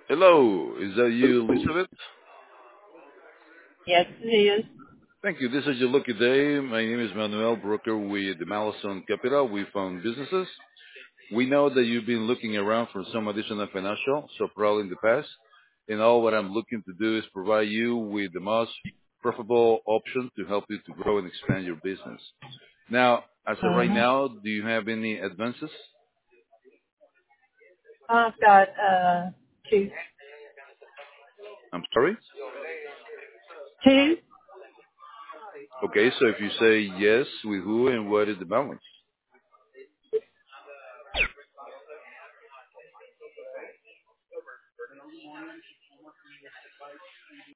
Hello, is that you, Elizabeth? Yes, it is. Thank you. This is your lucky day. My name is Manuel, broker with the Malazon Capital. We found businesses. We know that you've been looking around for some additional financial support in the past, and all what I'm looking to do is provide you with the most profitable option to help you to grow and expand your business. Now, as of right Mm-hmm. now, do you have any advances? I've got two. I'm sorry? Two? Okay, so if you say yes, with who and what is the balance?